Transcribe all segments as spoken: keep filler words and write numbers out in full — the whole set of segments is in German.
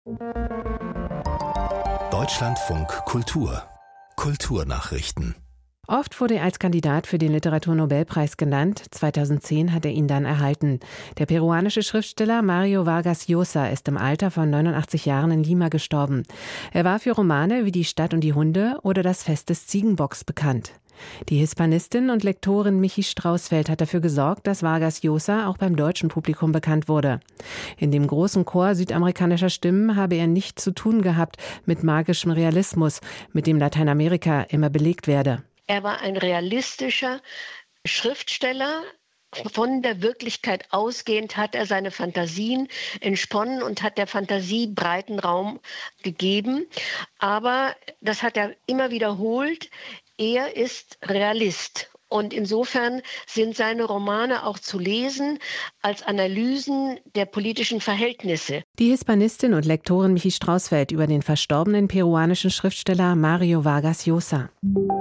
Deutschlandfunk Kultur. Kulturnachrichten. Oft wurde er als Kandidat für den Literaturnobelpreis genannt. zweitausendzehn hat er ihn dann erhalten. Der peruanische Schriftsteller Mario Vargas Llosa ist im Alter von neunundachtzig Jahren in Lima gestorben. Er war für Romane wie Die Stadt und die Hunde oder Das Fest des Ziegenbocks bekannt. Die Hispanistin und Lektorin Michi Straußfeld hat dafür gesorgt, dass Vargas Llosa auch beim deutschen Publikum bekannt wurde. In dem großen Chor südamerikanischer Stimmen habe er nichts zu tun gehabt mit magischem Realismus, mit dem Lateinamerika immer belegt werde. Er war ein realistischer Schriftsteller. Von der Wirklichkeit ausgehend hat er seine Fantasien entsponnen und hat der Fantasie breiten Raum gegeben. Aber das hat er immer wiederholt. Er ist Realist. Und insofern sind seine Romane auch zu lesen als Analysen der politischen Verhältnisse. Die Hispanistin und Lektorin Michi Straußfeld über den verstorbenen peruanischen Schriftsteller Mario Vargas Llosa.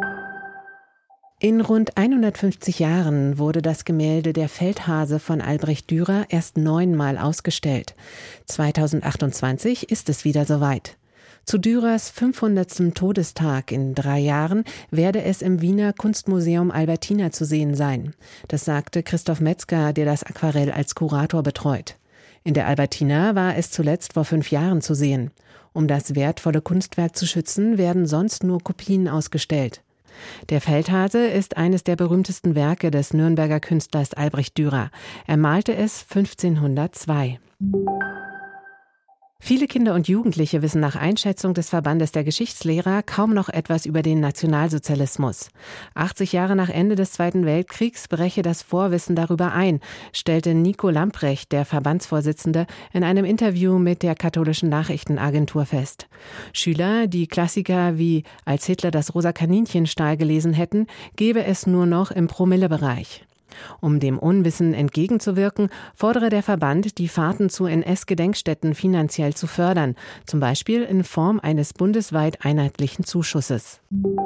In rund hundertfünfzig Jahren wurde das Gemälde Der Feldhase von Albrecht Dürer erst neunmal ausgestellt. zweitausendachtundzwanzig ist es wieder soweit. Zu Dürers fünfhundertsten Todestag in drei Jahren werde es im Wiener Kunstmuseum Albertina zu sehen sein. Das sagte Christoph Metzger, der das Aquarell als Kurator betreut. In der Albertina war es zuletzt vor fünf Jahren zu sehen. Um das wertvolle Kunstwerk zu schützen, werden sonst nur Kopien ausgestellt. Der Feldhase ist eines der berühmtesten Werke des Nürnberger Künstlers Albrecht Dürer. Er malte es fünfzehnhundertzwei. Viele Kinder und Jugendliche wissen nach Einschätzung des Verbandes der Geschichtslehrer kaum noch etwas über den Nationalsozialismus. achtzig Jahre nach Ende des Zweiten Weltkriegs breche das Vorwissen darüber ein, stellte Nico Lamprecht, der Verbandsvorsitzende, in einem Interview mit der katholischen Nachrichtenagentur fest. Schüler, die Klassiker wie Als Hitler das rosa Kaninchen stahl gelesen hätten, gebe es nur noch im Promillebereich. Um dem Unwissen entgegenzuwirken, fordere der Verband, die Fahrten zu N S-Gedenkstätten finanziell zu fördern, zum Beispiel in Form eines bundesweit einheitlichen Zuschusses.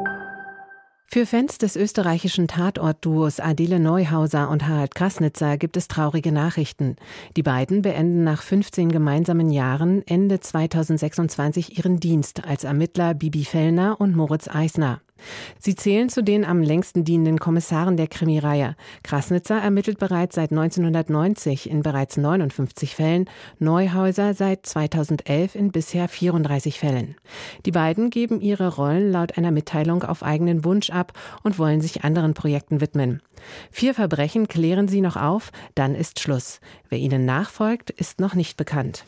Für Fans des österreichischen Tatort-Duos Adele Neuhauser und Harald Krasnitzer gibt es traurige Nachrichten. Die beiden beenden nach fünfzehn gemeinsamen Jahren Ende zweitausendsechsundzwanzig ihren Dienst als Ermittler Bibi Fellner und Moritz Eisner. Sie zählen zu den am längsten dienenden Kommissaren der Krimireihe. Krasnitzer ermittelt bereits seit neunzehnhundertneunzig in bereits neunundfünfzig Fällen, Neuhauser seit zweitausendelf in bisher vierunddreißig Fällen. Die beiden geben ihre Rollen laut einer Mitteilung auf eigenen Wunsch ab und wollen sich anderen Projekten widmen. Vier Verbrechen klären sie noch auf, dann ist Schluss. Wer ihnen nachfolgt, ist noch nicht bekannt.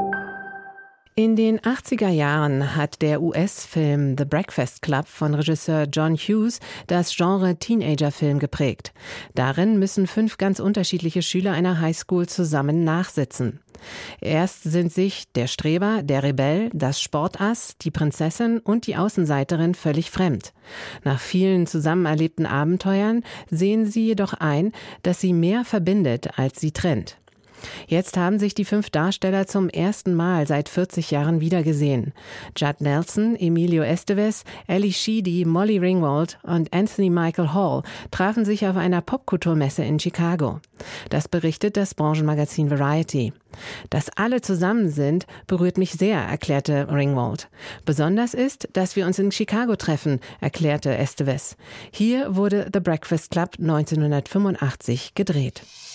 In den achtziger Jahren hat der U S-Film The Breakfast Club von Regisseur John Hughes das Genre Teenager-Film geprägt. Darin müssen fünf ganz unterschiedliche Schüler einer Highschool zusammen nachsitzen. Erst sind sich der Streber, der Rebell, das Sportass, die Prinzessin und die Außenseiterin völlig fremd. Nach vielen zusammen erlebten Abenteuern sehen sie jedoch ein, dass sie mehr verbindet, als sie trennt. Jetzt haben sich die fünf Darsteller zum ersten Mal seit vierzig Jahren wiedergesehen. Judd Nelson, Emilio Estevez, Ali Sheedy, Molly Ringwald und Anthony Michael Hall trafen sich auf einer Popkulturmesse in Chicago. Das berichtet das Branchenmagazin Variety. Dass alle zusammen sind, berührt mich sehr, erklärte Ringwald. Besonders ist, dass wir uns in Chicago treffen, erklärte Estevez. Hier wurde The Breakfast Club neunzehnhundertfünfundachtzig gedreht.